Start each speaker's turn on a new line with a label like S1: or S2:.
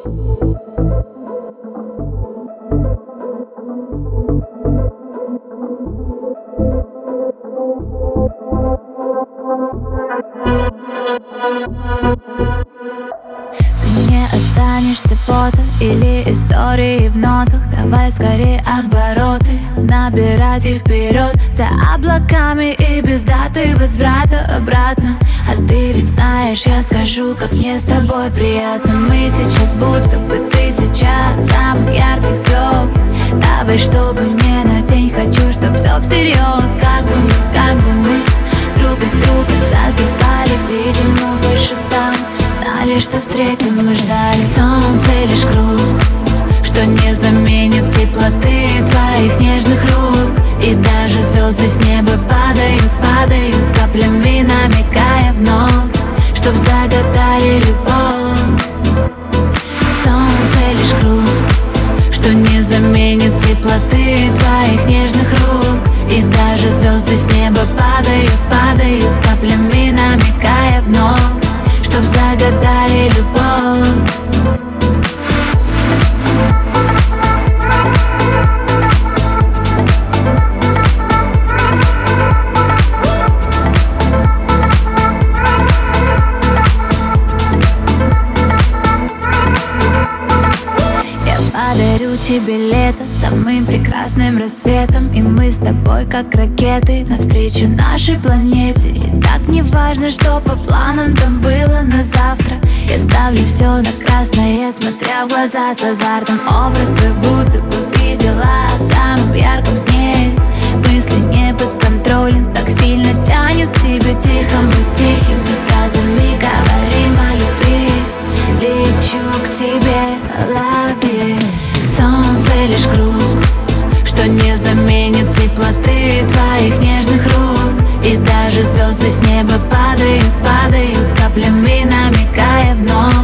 S1: Ты не останешься фото или истории в нотах. Давай скорее обороты набирать и вперед, за облаками и без даты возврата обратно. А ты ведь знаешь, я скажу, как мне с тобой приятно. Мы сейчас будто бы тысяча самых ярких звезд. Давай, чтобы не на день, хочу, чтоб все всерьез. Как бы мы друг без друга засыпали, видимо, выше там. Знали, что встретим, мы ждали. Солнце лишь круг, что не заменит теплоты твоих нежных рук. И даже звезды с неба падают каплями, намекая вновь, чтоб загадали любовь. Солнце лишь круг, что не заменит теплоты твоих нежных рук. И даже звезды с неба падают каплями, намекая вновь, чтоб загадали любовь. Подарю тебе лето самым прекрасным рассветом. И мы с тобой как ракеты навстречу нашей планете. И так не важно, что по планам там было на завтра. Я ставлю все на красное, смотря в глаза с азартом. Образ твой будто бы видела в самом ярком сне. Мысли не под контролем, так сильно тянет к тебе. Тихо, мы тихими фразами говорим о любви. Лечу к тебе, лови. Солнце лишь круг, что не заменит теплоты твоих нежных рук. И даже звезды с неба падают каплями, намекая вновь,